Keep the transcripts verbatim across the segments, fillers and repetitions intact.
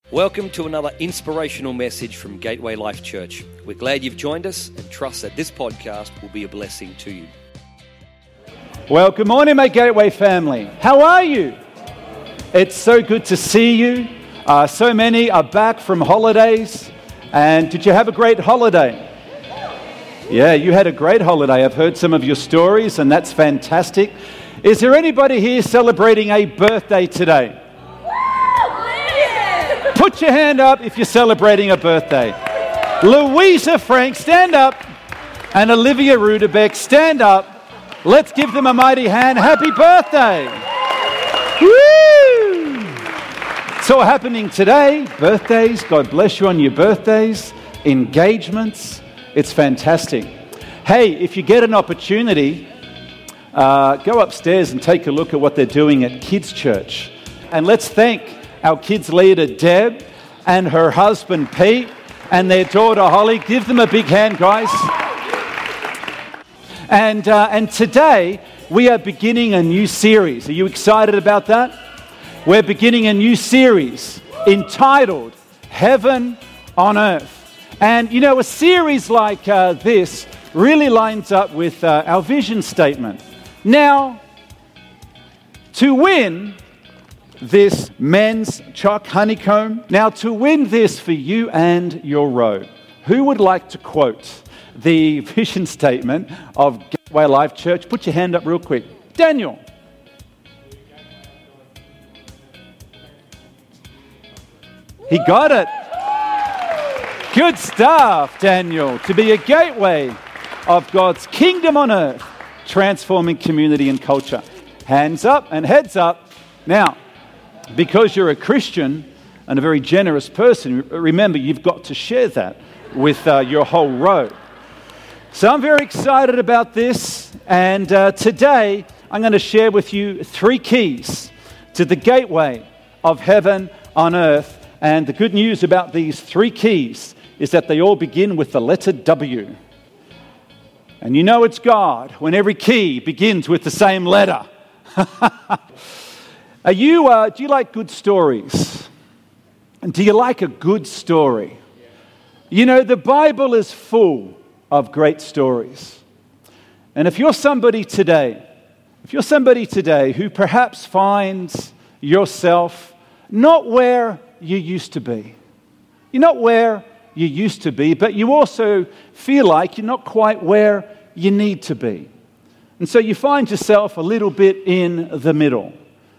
Welcome to another inspirational message from Gateway Life Church. We're glad you've joined us and trust that this podcast will be a blessing to you. Well, good morning, my Gateway family. How are you? It's so good to see you. Uh, so many are back from holidays. And did you have a great holiday? Yeah, you had a great holiday. I've heard some of your stories, and that's fantastic. Is there anybody here celebrating a birthday today? Put your hand up if you're celebrating a birthday. Louisa Frank, stand up. And Olivia Rudebeck, stand up. Let's give them a mighty hand. Happy birthday. Woo! It's all happening today. Birthdays, God bless you on your birthdays. Engagements, it's fantastic. Hey, if you get an opportunity, uh, go upstairs and take a look at what they're doing at Kids Church. And let's thank our kids leader, Deb, and her husband, Pete, and their daughter, Holly. Give them a big hand, guys. And, uh, and today, we are beginning a new series. Are you excited about that? We're beginning a new series entitled Heaven on Earth. And, you know, a series like uh, this really lines up with uh, our vision statement. Now, to win this men's chalk honeycomb. Now, to win this for you and your road, who would like to quote the vision statement of Gateway Life Church? Put your hand up real quick. Daniel. He got it. Good stuff, Daniel. To be a gateway of God's kingdom on earth, transforming community and culture. Hands up and heads up. Now, because you're a Christian and a very generous person, remember, you've got to share that with uh, your whole road. So I'm very excited about this, and uh, today I'm going to share with you three keys to the gateway of heaven on earth. And the good news about these three keys is that they all begin with the letter W. And you know it's God when every key begins with the same letter. Are you, uh, do you like good stories? And do you like a good story? You know, the Bible is full of great stories. And if you're somebody today, if you're somebody today who perhaps finds yourself not where you used to be, you're not where you used to be, but you also feel like you're not quite where you need to be. And so you find yourself a little bit in the middle.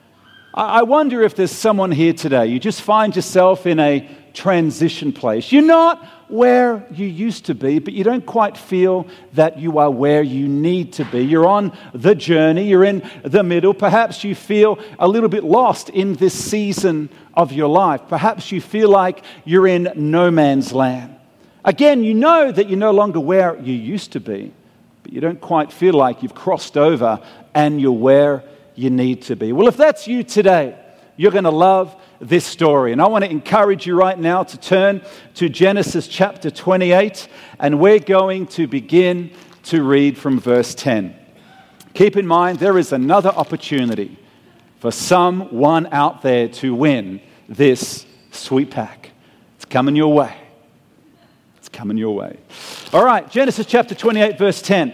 I wonder if there's someone here today, you just find yourself in a transition place. You're not where you used to be, but you don't quite feel that you are where you need to be. You're on the journey, you're in the middle. Perhaps you feel a little bit lost in this season of your life. Perhaps you feel like you're in no man's land. Again, you know that you're no longer where you used to be, but you don't quite feel like you've crossed over and you're where you need to be. Well, if that's you today, you're going to love this story. And I want to encourage you right now to turn to Genesis chapter twenty-eight, and we're going to begin to read from verse ten. Keep in mind, there is another opportunity for someone out there to win this sweet pack. It's coming your way. It's coming your way. All right, Genesis chapter twenty-eight, verse ten.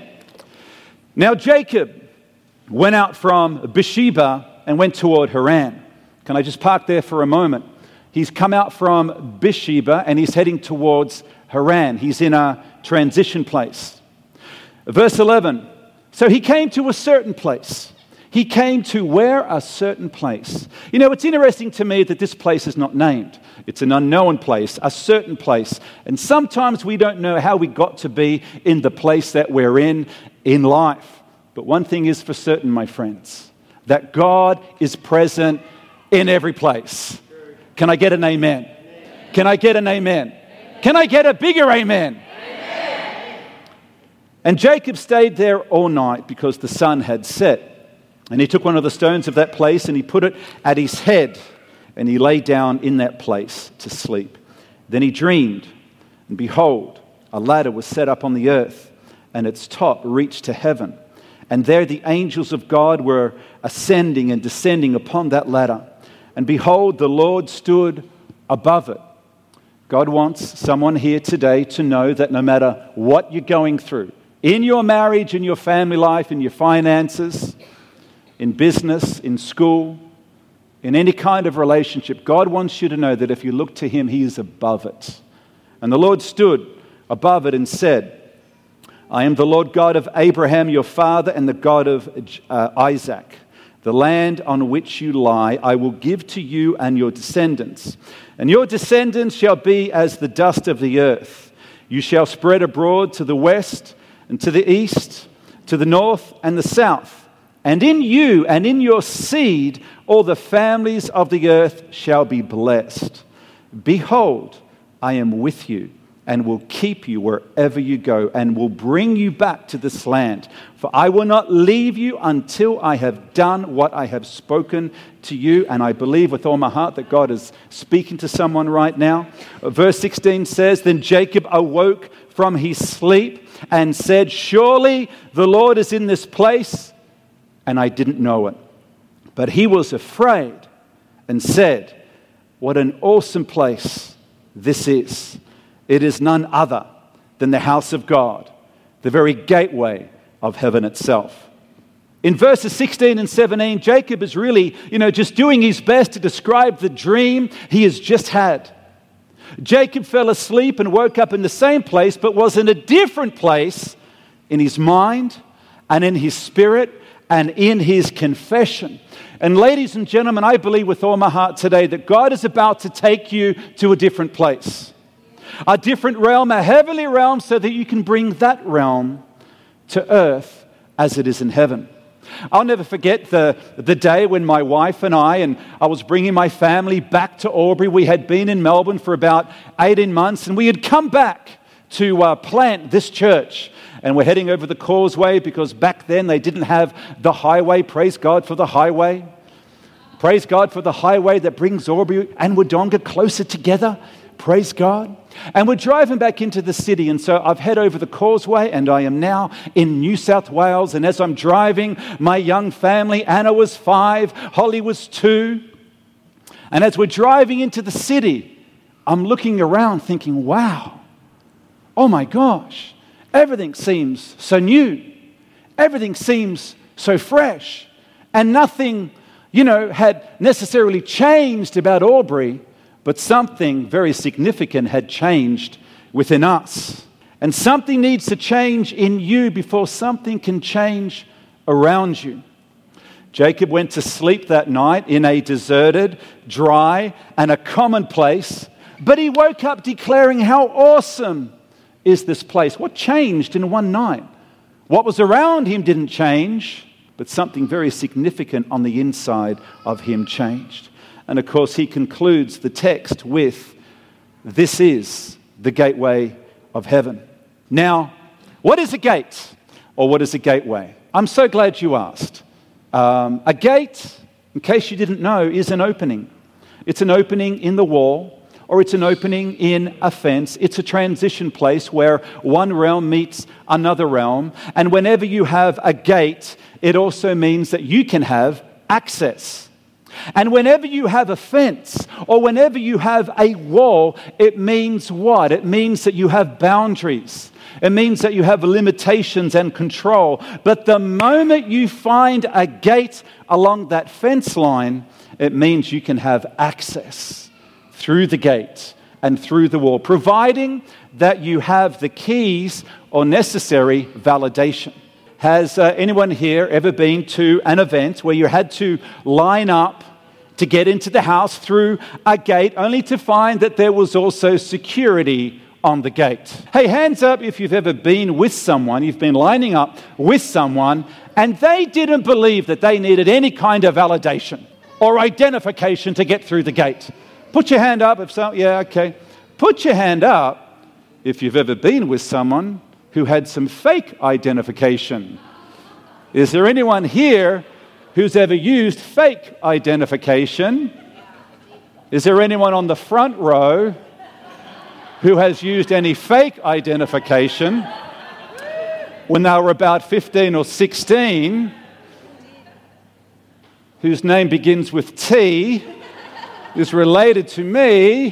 Now Jacob went out from Beersheba and went toward Haran. Can I just park there for a moment? He's come out from Beersheba and he's heading towards Haran. He's in a transition place. Verse eleven. So he came to a certain place. He came to where? A certain place. You know, it's interesting to me that this place is not named. It's an unknown place, a certain place. And sometimes we don't know how we got to be in the place that we're in in life. But one thing is for certain, my friends, that God is present in every place. Can I get an amen? Amen. Can I get an amen? Amen? Can I get a bigger amen? Amen? And Jacob stayed there all night because the sun had set. And he took one of the stones of that place and he put it at his head. And he lay down in that place to sleep. Then he dreamed, and behold, a ladder was set up on the earth, and its top reached to heaven. And there the angels of God were ascending and descending upon that ladder. And behold, the Lord stood above it. God wants someone here today to know that no matter what you're going through, in your marriage, in your family life, in your finances, in business, in school, in any kind of relationship, God wants you to know that if you look to Him, He is above it. And the Lord stood above it and said, I am the Lord God of Abraham, your father, and the God of uh, Isaac. The land on which you lie, I will give to you and your descendants. And your descendants shall be as the dust of the earth. You shall spread abroad to the west and to the east, to the north and the south. And in you and in your seed, all the families of the earth shall be blessed. Behold, I am with you and will keep you wherever you go, and will bring you back to this land. For I will not leave you until I have done what I have spoken to you. And I believe with all my heart that God is speaking to someone right now. Verse sixteen says, Then Jacob awoke from his sleep and said, Surely the Lord is in this place, and I didn't know it. But he was afraid and said, What an awesome place this is. It is none other than the house of God, the very gateway of heaven itself. In verses sixteen and seventeen, Jacob is really, you know, just doing his best to describe the dream he has just had. Jacob fell asleep and woke up in the same place, but was in a different place in his mind and in his spirit and in his confession. And ladies and gentlemen, I believe with all my heart today that God is about to take you to a different place. A different realm, a heavenly realm, so that you can bring that realm to earth as it is in heaven. I'll never forget the, the day when my wife and I, and I was bringing my family back to Albury. We had been in Melbourne for about eighteen months, and we had come back to uh, plant this church. And we're heading over the causeway because back then they didn't have the highway. Praise God for the highway. Praise God for the highway that brings Albury and Wodonga closer together. Praise God. And we're driving back into the city, and so I've head over the causeway, and I am now in New South Wales. And as I'm driving, my young family, Anna was five, Holly was two. And as we're driving into the city, I'm looking around thinking, wow, oh my gosh, everything seems so new. Everything seems so fresh. And nothing, you know, had necessarily changed about Albury, but something very significant had changed within us. And something needs to change in you before something can change around you. Jacob went to sleep that night in a deserted, dry, and a common place, but he woke up declaring how awesome is this place. What changed in one night? What was around him didn't change, but something very significant on the inside of him changed. And of course, he concludes the text with, this is the gateway of heaven. Now, what is a gate? Or what is a gateway? I'm so glad you asked. Um, a gate, in case you didn't know, is an opening. It's an opening in the wall, or it's an opening in a fence. It's a transition place where one realm meets another realm. And whenever you have a gate, it also means that you can have access. And whenever you have a fence or whenever you have a wall, it means what? It means that you have boundaries. It means that you have limitations and control. But the moment you find a gate along that fence line, it means you can have access through the gate and through the wall, providing that you have the keys or necessary validation. Has uh, anyone here ever been to an event where you had to line up to get into the house through a gate, only to find that there was also security on the gate? Hey, hands up if you've ever been with someone, you've been lining up with someone, and they didn't believe that they needed any kind of validation or identification to get through the gate. Put your hand up if so, yeah, okay. Put your hand up if you've ever been with someone who had some fake identification. Is there anyone here who's ever used fake identification? Is there anyone on the front row who has used any fake identification when they were about fifteen or sixteen, whose name begins with T, is related to me.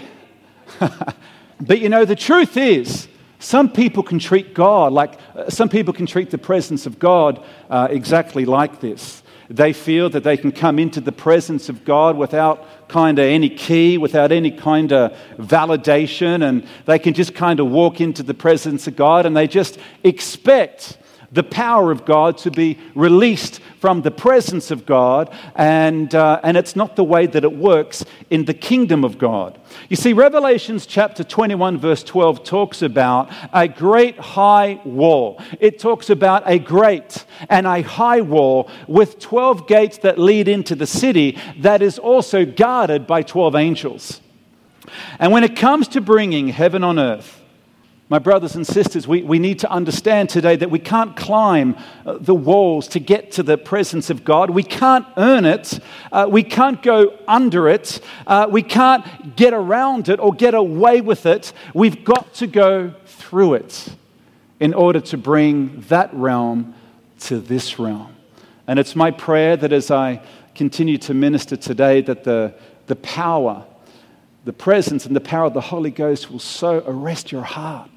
But you know, the truth is, some people can treat God like, uh, some people can treat the presence of God uh, exactly like this. They feel that they can come into the presence of God without kind of any key, without any kind of validation, and they can just kind of walk into the presence of God, and they just expect the power of God to be released from the presence of God, and uh, and it's not the way that it works in the kingdom of God. You see, Revelations chapter twenty-one verse twelve talks about a great high wall. It talks about a great and a high wall with twelve gates that lead into the city that is also guarded by twelve angels. And when it comes to bringing heaven on earth, my brothers and sisters, we, we need to understand today that we can't climb uh, the walls to get to the presence of God. We can't earn it. Uh, we can't go under it. Uh, we can't get around it or get away with it. We've got to go through it in order to bring that realm to this realm. And it's my prayer that as I continue to minister today, that the, the power, the presence and the power of the Holy Ghost will so arrest your heart.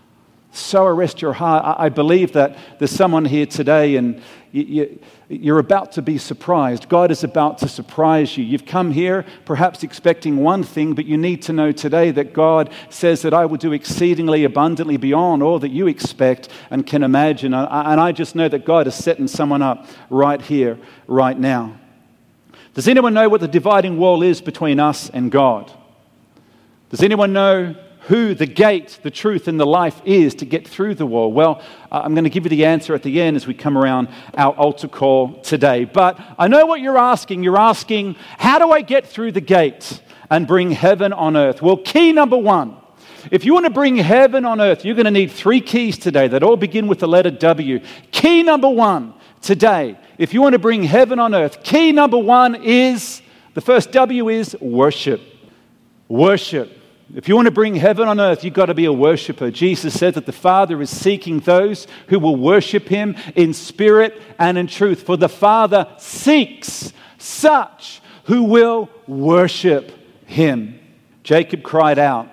So arrest your heart. I believe that there's someone here today and you, you're about to be surprised. God is about to surprise you. You've come here perhaps expecting one thing, but you need to know today that God says that I will do exceedingly abundantly beyond all that you expect and can imagine. And I just know that God is setting someone up right here, right now. Does anyone know what the dividing wall is between us and God? Does anyone know who the gate, the truth, and the life is to get through the wall? Well, I'm going to give you the answer at the end as we come around our altar call today. But I know what you're asking. You're asking, how do I get through the gate and bring heaven on earth? Well, key number one, if you want to bring heaven on earth, you're going to need three keys today that all begin with the letter W. Key number one today, if you want to bring heaven on earth, key number one is, the first W is worship. Worship. If you want to bring heaven on earth, you've got to be a worshiper. Jesus said that the Father is seeking those who will worship Him in spirit and in truth. For the Father seeks such who will worship Him. Jacob cried out,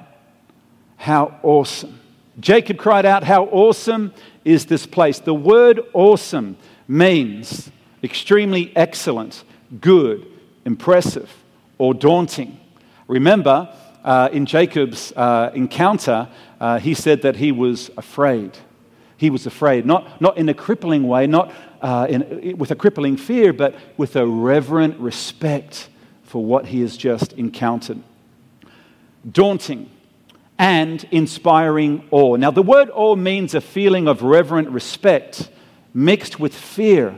how awesome. Jacob cried out, how awesome is this place. The word awesome means extremely excellent, good, impressive, or daunting. Remember, Uh, in Jacob's uh, encounter, uh, he said that he was afraid. He was afraid, not, not in a crippling way, not uh, in, with a crippling fear, but with a reverent respect for what he has just encountered. Daunting and inspiring awe. Now, the word awe means a feeling of reverent respect mixed with fear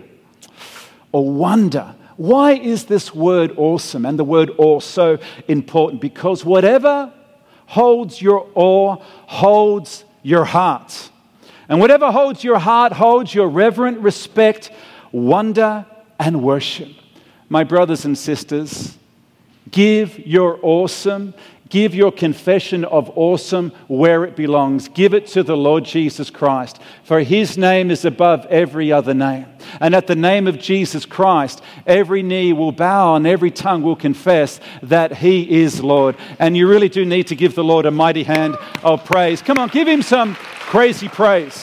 or wonder. Why is this word awesome and the word awe so important? Because whatever holds your awe holds your heart. And whatever holds your heart holds your reverent respect, wonder, and worship. My brothers and sisters, give your awesome, give your confession of awesome where it belongs. Give it to the Lord Jesus Christ, for His name is above every other name. And at the name of Jesus Christ, every knee will bow and every tongue will confess that He is Lord. And you really do need to give the Lord a mighty hand of praise. Come on, give Him some crazy praise.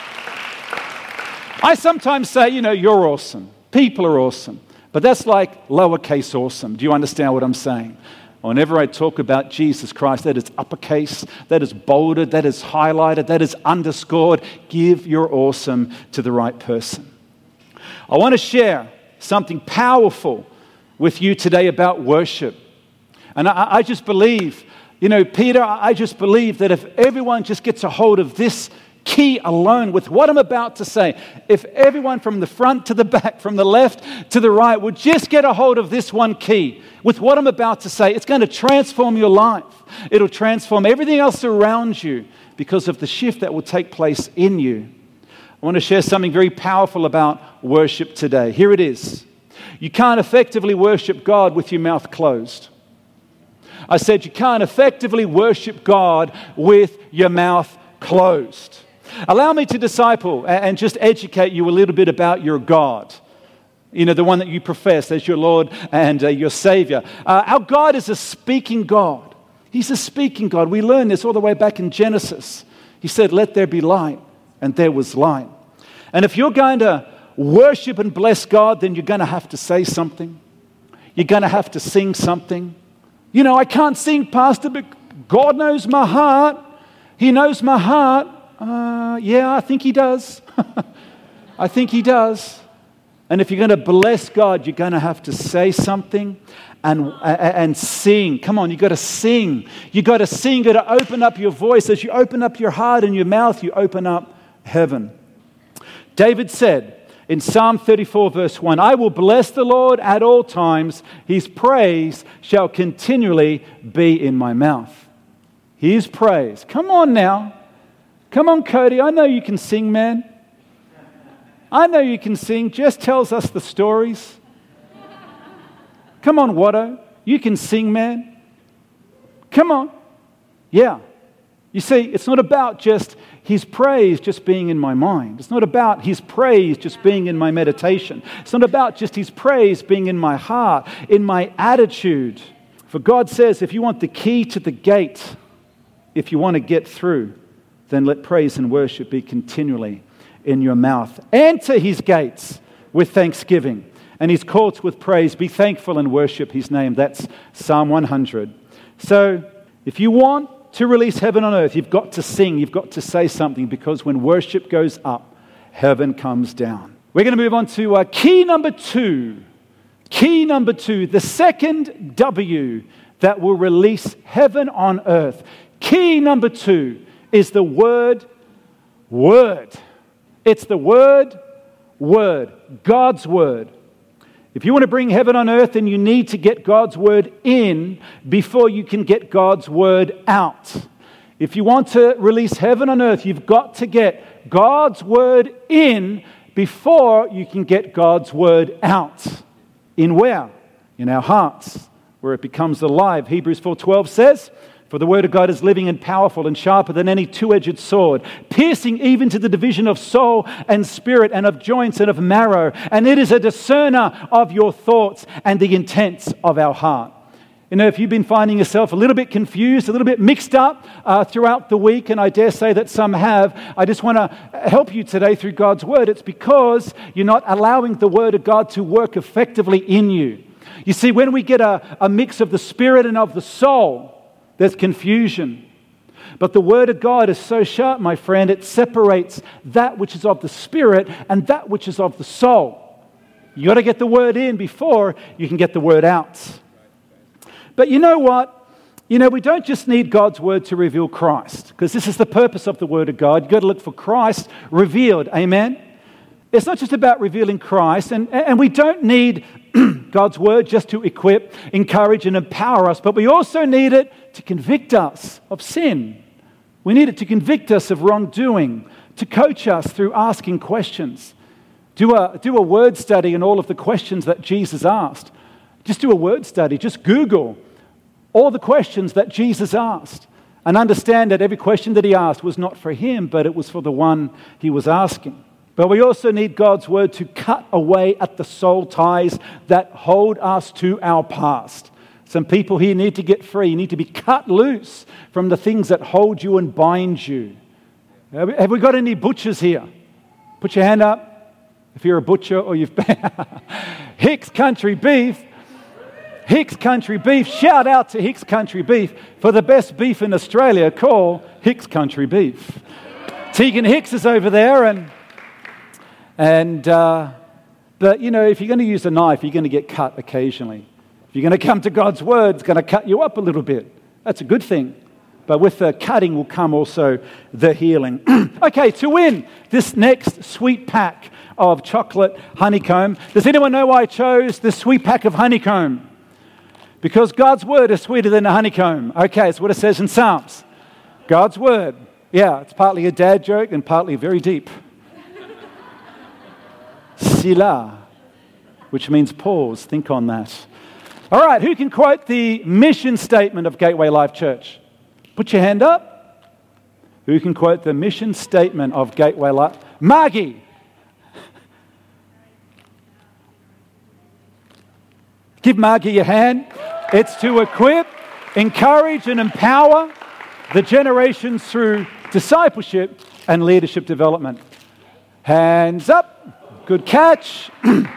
I sometimes say, you know, you're awesome. People are awesome. But that's like lowercase awesome. Do you understand what I'm saying? Whenever I talk about Jesus Christ, that is uppercase, that is bolded, that is highlighted, that is underscored. Give your awesome to the right person. I want to share something powerful with you today about worship. And I, I just believe, you know, Peter, I just believe that if everyone just gets a hold of this key alone with what I'm about to say, if everyone from the front to the back, from the left to the right would just get a hold of this one key with what I'm about to say, it's going to transform your life. It'll transform everything else around you because of the shift that will take place in you. I want to share something very powerful about worship today. Here it is. You can't effectively worship God with your mouth closed. I said you can't effectively worship God with your mouth closed. Allow me to disciple and just educate you a little bit about your God. You know, the one that you profess as your Lord and uh, your Savior. Uh, our God is a speaking God. He's a speaking God. We learn this all the way back in Genesis. He said, let there be light, and there was light. And if you're going to worship and bless God, then you're going to have to say something. You're going to have to sing something. You know, I can't sing, Pastor, but God knows my heart. He knows my heart. Uh, yeah, I think He does. I think He does. And if you're going to bless God, you're going to have to say something and, and sing. Come on, you've got to sing. You've got to sing. You've got to open up your voice. As you open up your heart and your mouth, you open up heaven. David said in Psalm thirty-four, verse one, I will bless the Lord at all times. His praise shall continually be in my mouth. His praise. Come on now. Come on, Cody. I know you can sing, man. I know you can sing. Jess tells us the stories. Come on, Watto. You can sing, man. Come on. Yeah. You see, it's not about just His praise just being in my mind. It's not about His praise just being in my meditation. It's not about just His praise being in my heart, in my attitude. For God says, if you want the key to the gate, if you want to get through, then let praise and worship be continually in your mouth. Enter His gates with thanksgiving and His courts with praise. Be thankful and worship His name. That's Psalm one hundred. So if you want to release heaven on earth, you've got to sing, you've got to say something, because when worship goes up, heaven comes down. We're going to move on to uh, key number two. Key number two, the second W that will release heaven on earth. Key number two is the word, word. It's the word, word, God's word. If you want to bring heaven on earth, then you need to get God's word in before you can get God's word out. If you want to release heaven on earth, you've got to get God's word in before you can get God's word out. In where? In our hearts, where it becomes alive. Hebrews four twelve says, for the word of God is living and powerful and sharper than any two-edged sword, piercing even to the division of soul and spirit and of joints and of marrow. And it is a discerner of your thoughts and the intents of our heart. You know, if you've been finding yourself a little bit confused, a little bit mixed up uh, throughout the week, and I dare say that some have, I just want to help you today through God's word. It's because you're not allowing the word of God to work effectively in you. You see, when we get a, a mix of the spirit and of the soul, there's confusion. But the word of God is so sharp, my friend, it separates that which is of the spirit and that which is of the soul. You got to get the word in before you can get the word out. But you know what? You know, we don't just need God's word to reveal Christ, because this is the purpose of the word of God. You've got to look for Christ revealed. Amen? It's not just about revealing Christ, and, and we don't need God's word just to equip, encourage, and empower us, but we also need it to convict us of sin. We need it to convict us of wrongdoing, to coach us through asking questions. Do a, do a word study on all of the questions that Jesus asked. Just do a word study. Just Google all the questions that Jesus asked, and understand that every question that He asked was not for Him, but it was for the one He was asking. But we also need God's word to cut away at the soul ties that hold us to our past. Some people here need to get free. You need to be cut loose from the things that hold you and bind you. Have we got any butchers here? Put your hand up if you're a butcher or you've been. Hicks Country Beef. Hicks Country Beef. Shout out to Hicks Country Beef. For the best beef in Australia, call Hicks Country Beef. Tegan Hicks is over there, and... And, uh, but, you know, if you're going to use a knife, you're going to get cut occasionally. If you're going to come to God's word, it's going to cut you up a little bit. That's a good thing. But with the cutting will come also the healing. Okay, to win this next sweet pack of chocolate honeycomb, does anyone know why I chose this sweet pack of honeycomb? Because God's word is sweeter than the honeycomb. Okay, it's what it says in Psalms. God's word. Yeah, it's partly a dad joke and partly very deep. Sila, which means pause. Think on that. All right, who can quote the mission statement of Gateway Life Church? Put your hand up. Who can quote the mission statement of Gateway Life? Margie. Give Margie a hand. It's to equip, encourage, and empower the generations through discipleship and leadership development. Hands up. Good catch.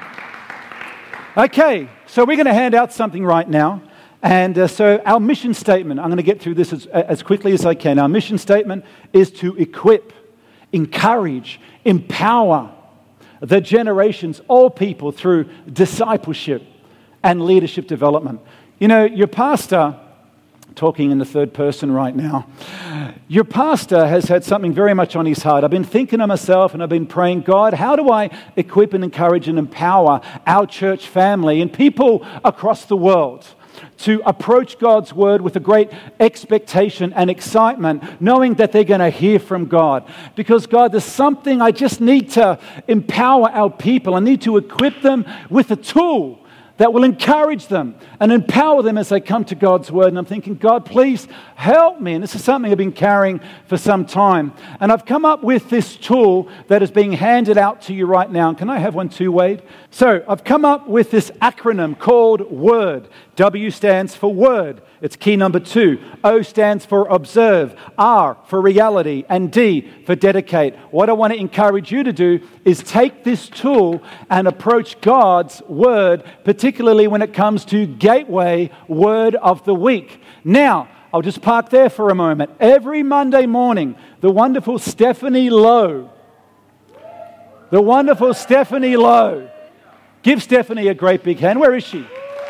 Okay, so we're going to hand out something right now. And uh, so our mission statement, I'm going to get through this as, as quickly as I can. Our mission statement is to equip, encourage, empower the generations, all people, through discipleship and leadership development. You know, your pastor, talking in the third person right now, your pastor has had something very much on his heart. I've been thinking to myself and I've been praying, God, how do I equip and encourage and empower our church family and people across the world to approach God's word with a great expectation and excitement, knowing that they're going to hear from God. Because, God, there's something I just need to empower our people. I need to equip them with a tool that will encourage them and empower them as they come to God's word. And I'm thinking, God, please help me. And this is something I've been carrying for some time. And I've come up with this tool that is being handed out to you right now. Can I have one too, Wade? So I've come up with this acronym called WORD. W stands for Word. It's key number two. O stands for Observe. R for Reality. And D for Dedicate. What I want to encourage you to do is take this tool and approach God's Word, particularly when it comes to Gateway Word of the Week. Now, I'll just park there for a moment. Every Monday morning, the wonderful Stephanie Lowe, the wonderful Stephanie Lowe, give Stephanie a great big hand. Where is she?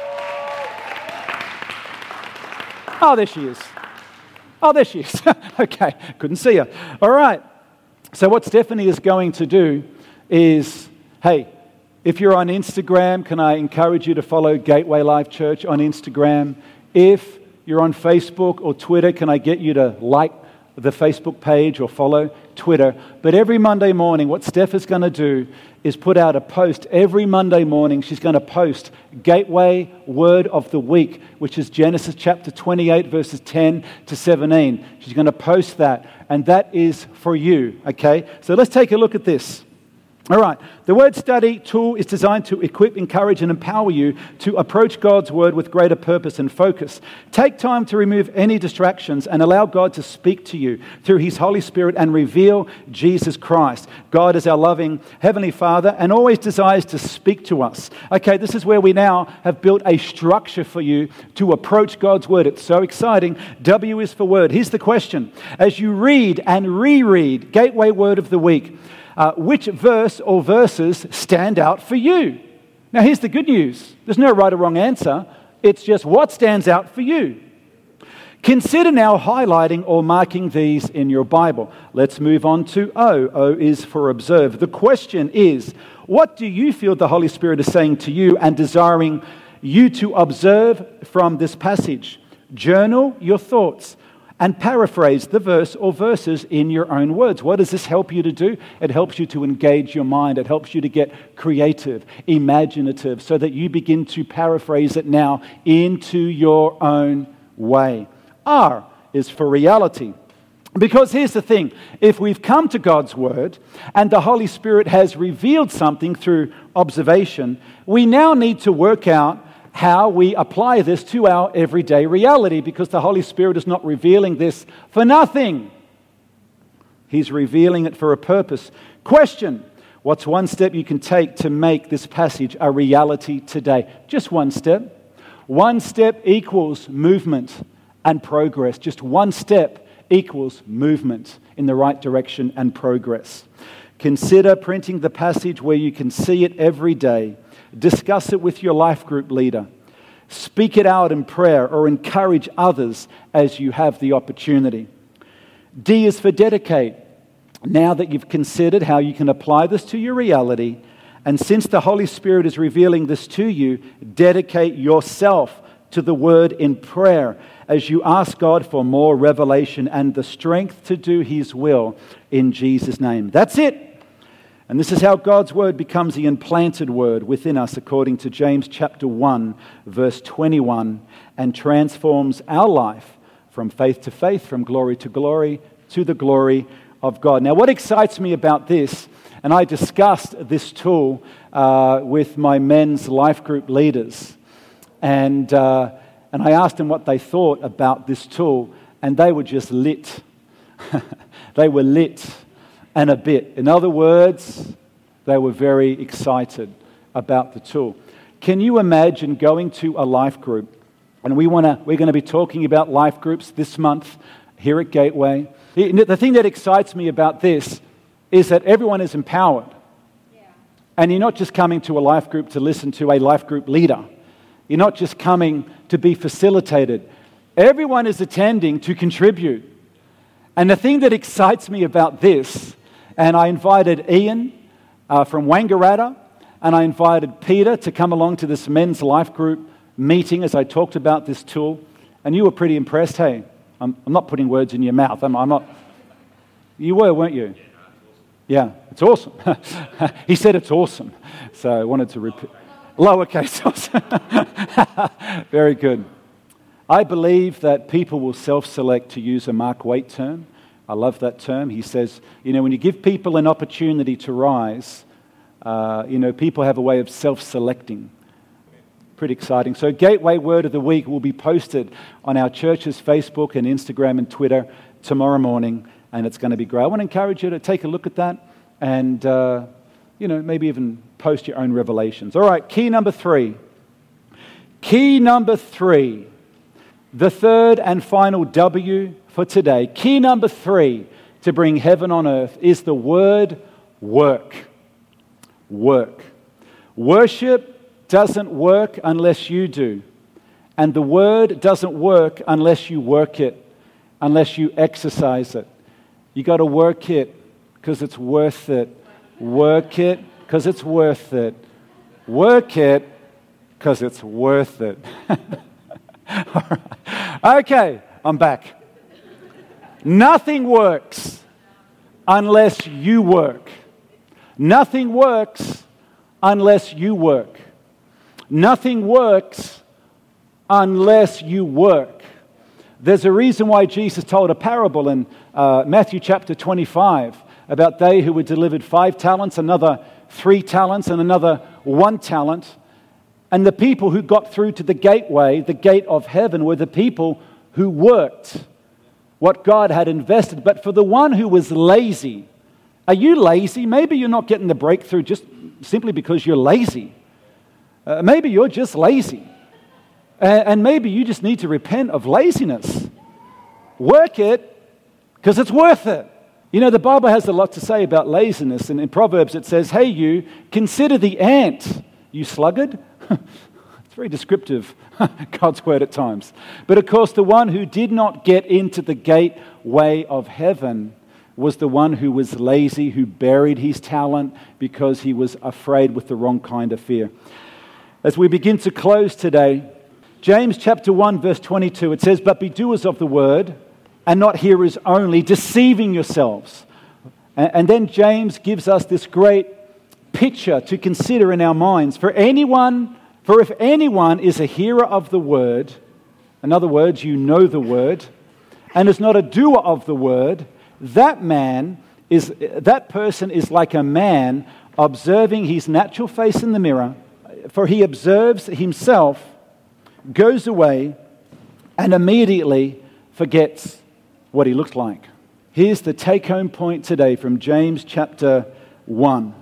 Oh, there she is. Oh, there she is. Okay, couldn't see her. All right. So what Stephanie is going to do is, hey, if you're on Instagram, can I encourage you to follow Gateway Life Church on Instagram? If you're on Facebook or Twitter, can I get you to like the Facebook page or follow Twitter? But every Monday morning, what Steph is going to do is put out a post. Every Monday morning, she's going to post Gateway Word of the Week, which is Genesis chapter twenty-eight, verses ten to seventeen. She's going to post that, and that is for you, okay? So let's take a look at this. All right, the word study tool is designed to equip, encourage, and empower you to approach God's word with greater purpose and focus. Take time to remove any distractions and allow God to speak to you through His Holy Spirit and reveal Jesus Christ. God is our loving Heavenly Father and always desires to speak to us. Okay, this is where we now have built a structure for you to approach God's word. It's so exciting. W is for word. Here's the question. As you read and reread Gateway Word of the Week, Uh, which verse or verses stand out for you? Now, here's the good news. There's no right or wrong answer. It's just what stands out for you. Consider now highlighting or marking these in your Bible. Let's move on to O. O is for observe. The question is, what do you feel the Holy Spirit is saying to you and desiring you to observe from this passage? Journal your thoughts and paraphrase the verse or verses in your own words. What does this help you to do? It helps you to engage your mind. It helps you to get creative, imaginative, so that you begin to paraphrase it now into your own way. R is for reality. Because here's the thing, if we've come to God's Word and the Holy Spirit has revealed something through observation, we now need to work out how we apply this to our everyday reality, because the Holy Spirit is not revealing this for nothing. He's revealing it for a purpose. Question, what's one step you can take to make this passage a reality today? Just one step. One step equals movement and progress. Just one step equals movement in the right direction and progress. Consider printing the passage where you can see it every day. Discuss it with your life group leader. Speak it out in prayer or encourage others as you have the opportunity. D is for dedicate. Now that you've considered how you can apply this to your reality, and since the Holy Spirit is revealing this to you, dedicate yourself to the Word in prayer as you ask God for more revelation and the strength to do His will in Jesus' name. That's it. And this is how God's Word becomes the implanted Word within us, according to James chapter one, verse twenty-one, and transforms our life from faith to faith, from glory to glory, to the glory of God. Now, what excites me about this, and I discussed this tool uh, with my men's life group leaders, and uh, and I asked them what they thought about this tool, and they were just lit. They were lit and a bit. In other words, they were very excited about the tool. Can you imagine going to a life group? And we want to, we're going to be talking about life groups this month here at Gateway. The thing that excites me about this is that everyone is empowered. Yeah. And you're not just coming to a life group to listen to a life group leader. You're not just coming to be facilitated. Everyone is attending to contribute. And the thing that excites me about this, and I invited Ian uh, from Wangaratta, and I invited Peter to come along to this men's life group meeting as I talked about this tool, and you were pretty impressed. Hey, I'm, I'm not putting words in your mouth. I'm, I'm not. You were, weren't you? Yeah, it's awesome. He said it's awesome, so I wanted to repeat. Lowercase awesome. Very good. I believe that people will self-select, to use a Mark Waite term. I love that term. He says, you know, when you give people an opportunity to rise, uh, you know, people have a way of self-selecting. Pretty exciting. So Gateway Word of the Week will be posted on our church's Facebook and Instagram and Twitter tomorrow morning, and it's going to be great. I want to encourage you to take a look at that and, uh, you know, maybe even post your own revelations. All right, key number three. Key number three. The third and final W for today, key number three to bring heaven on earth is the word work. Work. Worship doesn't work unless you do. And the word doesn't work unless you work it, unless you exercise it. You got to work it because it's worth it. Work it because it's worth it. Work it because it's worth it. All right. Okay, I'm back. Nothing works unless you work. Nothing works unless you work. Nothing works unless you work. There's a reason why Jesus told a parable in uh, Matthew chapter twenty-five about they who were delivered five talents, another three talents, and another one talent. And the people who got through to the gateway, the gate of heaven, were the people who worked what God had invested. But for the one who was lazy, are you lazy? Maybe you're not getting the breakthrough just simply because you're lazy. Uh, maybe you're just lazy. And, and maybe you just need to repent of laziness. Work it because it's worth it. You know, the Bible has a lot to say about laziness. And in Proverbs it says, hey, you, consider the ant, you sluggard. It's very descriptive, God's word at times. But of course, the one who did not get into the gateway of heaven was the one who was lazy, who buried his talent because he was afraid with the wrong kind of fear. As we begin to close today, James chapter one, verse twenty-two, it says, but be doers of the word and not hearers only, deceiving yourselves. And then James gives us this great picture to consider in our minds. For anyone, for if anyone is a hearer of the word, in other words, you know the word, and is not a doer of the word, that man is, that person is like a man observing his natural face in the mirror, for he observes himself, goes away, and immediately forgets what he looked like. Here's the take-home point today from James chapter one.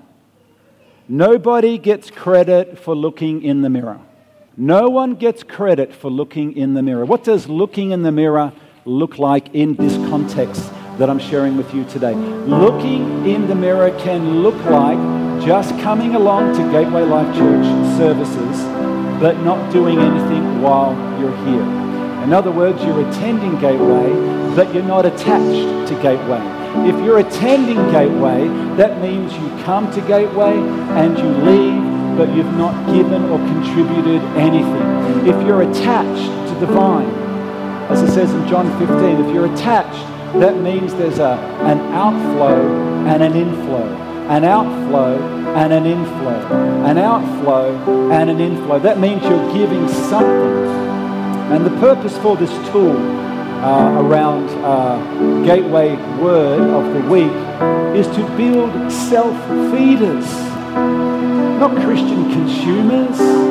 Nobody gets credit for looking in the mirror. No one gets credit for looking in the mirror. What does looking in the mirror look like in this context that I'm sharing with you today? Looking in the mirror can look like just coming along to Gateway Life Church services, but not doing anything while you're here. In other words, you're attending Gateway, but you're not attached to Gateway. If you're attending Gateway, that means you come to Gateway and you leave, but you've not given or contributed anything. If you're attached to the vine, as it says in John fifteen, if you're attached, that means there's a, an outflow and an inflow. An outflow and an inflow. An outflow and an inflow. That means you're giving something. And the purpose for this tool uh, around uh, Gateway Word of the Week is to build self-feeders, not Christian consumers,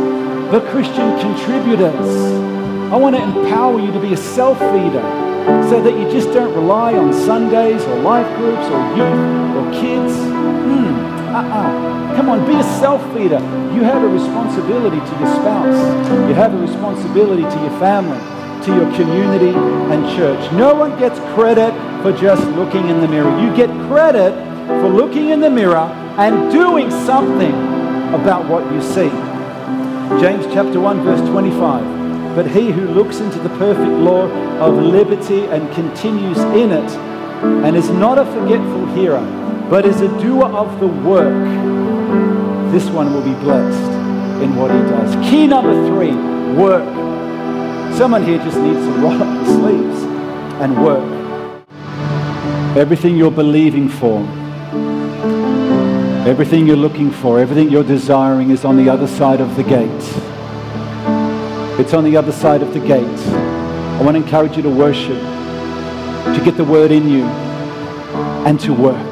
the Christian contributors. I want to empower you to be a self-feeder so that you just don't rely on Sundays or life groups or youth or kids. Mm, uh-uh. Come on, be a self-feeder. You have a responsibility to your spouse. You have a responsibility to your family, to your community and church. No one gets credit for just looking in the mirror. You get credit for looking in the mirror and doing something about what you see. James chapter one verse twenty-five. But he who looks into the perfect law of liberty and continues in it, and is not a forgetful hearer, but is a doer of the work, this one will be blessed in what he does. Key number three, work. Someone here just needs to roll up the sleeves and work. Everything you're believing for, everything you're looking for, everything you're desiring is on the other side of the gate. It's on the other side of the gate. I want to encourage you to worship, to get the word in you, and to work.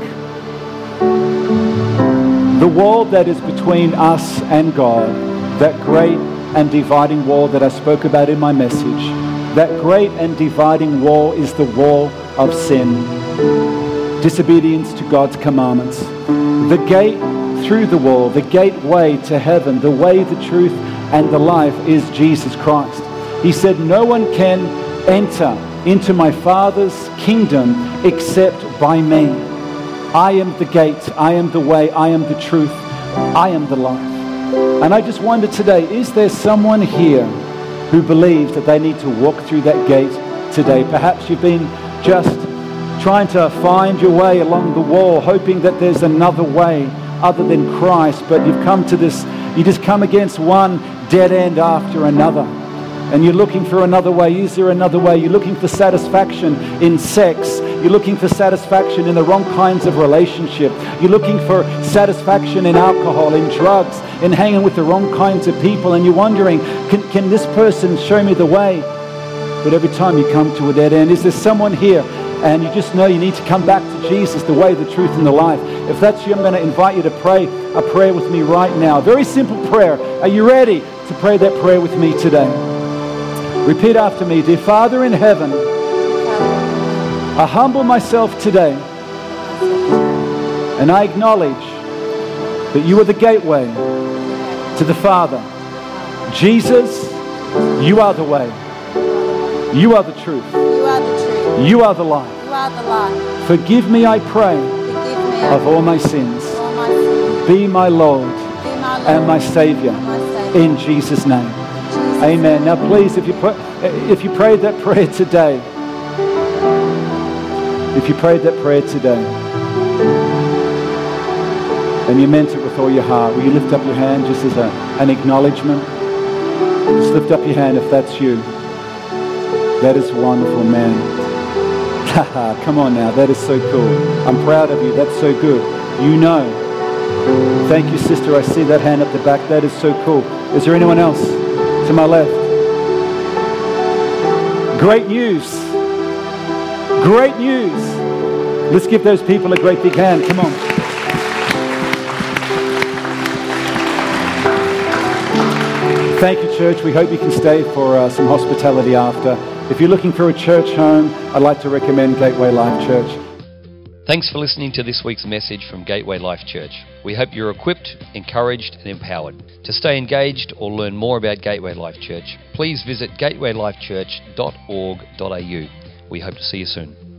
The wall that is between us and God, that great and dividing wall that I spoke about in my message, that great and dividing wall is the wall of sin. Disobedience to God's commandments. The gate through the wall, the gateway to heaven, the way, the truth, and the life is Jesus Christ. He said, no one can enter into my Father's kingdom except by me. I am the gate, I am the way, I am the truth, I am the life. And I just wonder today, is there someone here who believes that they need to walk through that gate today? Perhaps you've been just trying to find your way along the wall, hoping that there's another way other than Christ, but you've come to this, you just come against one dead end after another, and you're looking for another way. Is there another way? You're looking for satisfaction in sex. You're looking for satisfaction in the wrong kinds of relationship. You're looking for satisfaction in alcohol, in drugs, in hanging with the wrong kinds of people, and you're wondering, can, can this person show me the way? But every time you come to a dead end, is there someone here and you just know you need to come back to Jesus, the way, the truth, and the life? If that's you, I'm going to invite you to pray a prayer with me right now. A very simple prayer. Are you ready to pray that prayer with me today? Repeat after me. Dear Father in heaven, I humble myself today, and I acknowledge that you are the gateway to the Father. Jesus, you are the way. You are the truth. You are the truth. You are the life. You are the life. Forgive me, I pray, Forgive me of all my sins. all my sins. Be my Lord Be my Lord and my Savior, my Savior. in Jesus' name. Jesus. Amen. Now please, if you pray, if you prayed that prayer today, if you prayed that prayer today, and you meant it with all your heart, will you lift up your hand just as a, an acknowledgement? Just lift up your hand if that's you. That is wonderful, man. Come on now, that is so cool. I'm proud of you. That's so good. You know. Thank you, sister. I see that hand at the back. That is so cool. Is there anyone else to my left? Great news. Great news. Let's give those people a great big hand. Come on. Thank you, church. We hope you can stay for uh, some hospitality after. If you're looking for a church home, I'd like to recommend Gateway Life Church. Thanks for listening to this week's message from Gateway Life Church. We hope you're equipped, encouraged, and empowered. To stay engaged or learn more about Gateway Life Church, please visit gateway life church dot org dot a u. We hope to see you soon.